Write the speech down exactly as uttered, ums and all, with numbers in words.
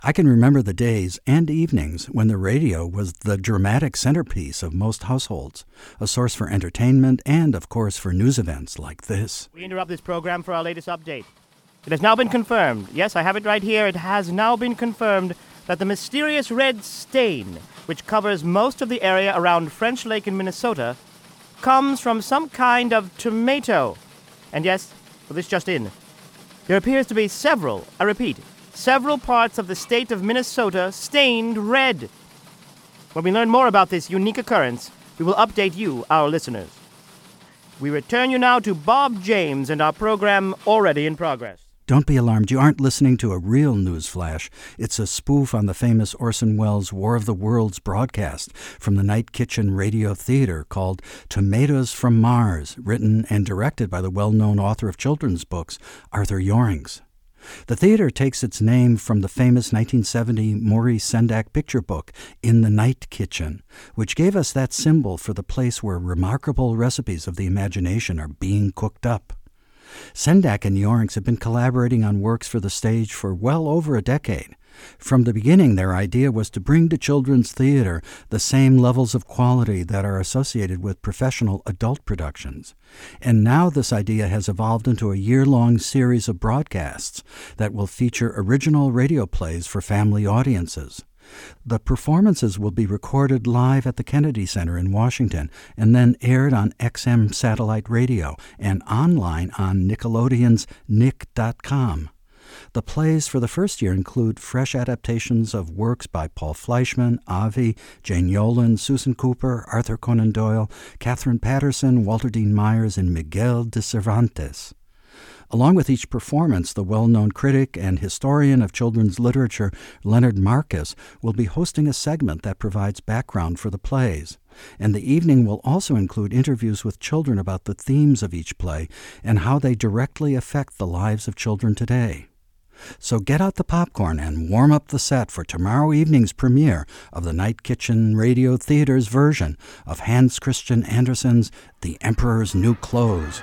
I can remember the days and evenings when the radio was the dramatic centerpiece of most households, a source for entertainment and, of course, for news events like this. We interrupt this program for our latest update. It has now been confirmed. Yes, I have it right here. It has now been confirmed that the mysterious red stain, which covers most of the area around French Lake in Minnesota, comes from some kind of tomato. And yes, well, this just in. There appears to be several, I repeat, several parts of the state of Minnesota stained red. When we learn more about this unique occurrence, we will update you, our listeners. We return you now to Bob James and our program Already in Progress. Don't be alarmed. You aren't listening to a real news flash. It's a spoof on the famous Orson Welles' War of the Worlds broadcast from the Night Kitchen Radio Theater called Tomatoes from Mars, written and directed by the well-known author of children's books, Arthur Yorings. The theater takes its name from the famous nineteen seventy Maurice Sendak picture book, In the Night Kitchen, which gave us that symbol for the place where remarkable recipes of the imagination are being cooked up. Sendak and Yorings have been collaborating on works for the stage for well over a decade. From the beginning, their idea was to bring to children's theater the same levels of quality that are associated with professional adult productions. And now this idea has evolved into a year-long series of broadcasts that will feature original radio plays for family audiences. The performances will be recorded live at the Kennedy Center in Washington and then aired on X M satellite radio and online on Nickelodeon's Nick dot com. The plays for the first year include fresh adaptations of works by Paul Fleischman, Avi, Jane Yolen, Susan Cooper, Arthur Conan Doyle, Catherine Patterson, Walter Dean Myers, and Miguel de Cervantes. Along with each performance, the well-known critic and historian of children's literature, Leonard Marcus, will be hosting a segment that provides background for the plays. And the evening will also include interviews with children about the themes of each play and how they directly affect the lives of children today. So get out the popcorn and warm up the set for tomorrow evening's premiere of the Night Kitchen Radio Theater's version of Hans Christian Andersen's The Emperor's New Clothes.